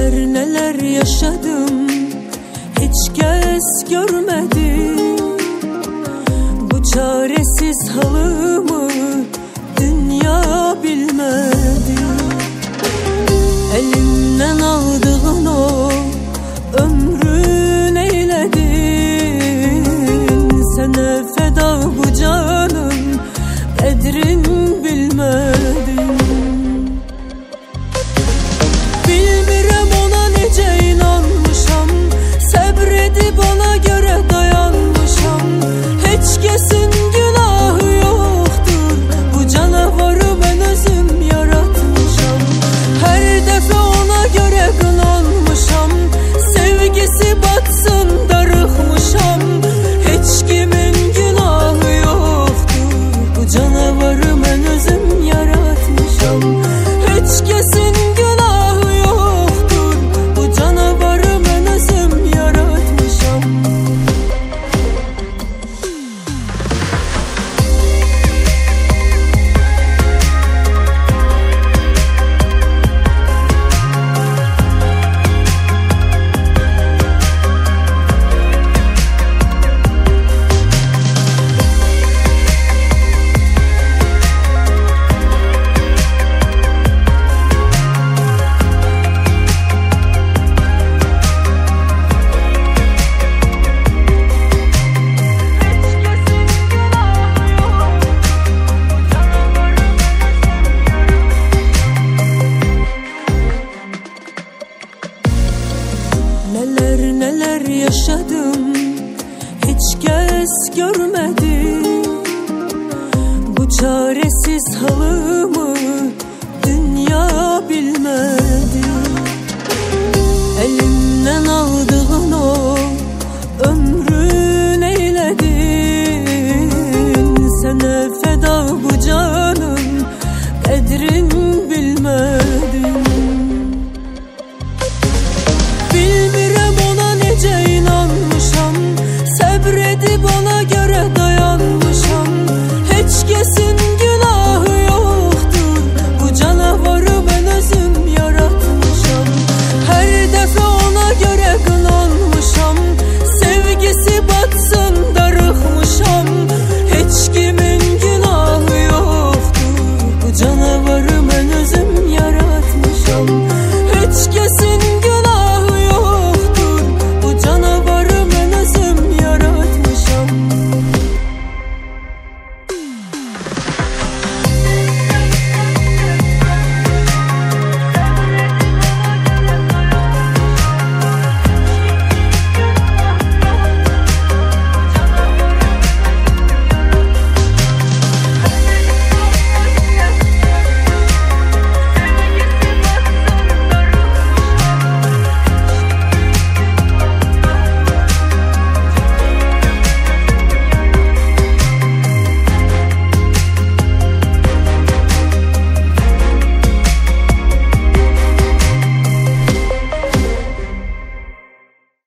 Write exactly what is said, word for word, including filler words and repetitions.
Neler neler yaşadım, hiç kez görmedi. Bu çaresiz halımı dünya bilmedi. Elimden aldığın o ömrün eyledin. Sana feda bu canım, kadrin bilmedin. Bilmirəm ona necə inanmışam, səbredib ona göre dayanmışam. Heç kesin günahı yoktur, bu canavarı ben özüm yaratmışam. Her defa ona göre kınanmışam, sevgisi batsın darıxmışam. Heç kimin günahı yoktur, bu canavarı ben özüm yaratmışam. Heç kesin günahı yoktur, bu canavarı ben özüm yaratmışam. Neler neler yaşadım, hiç kez görmedi. Bu çaresiz halımı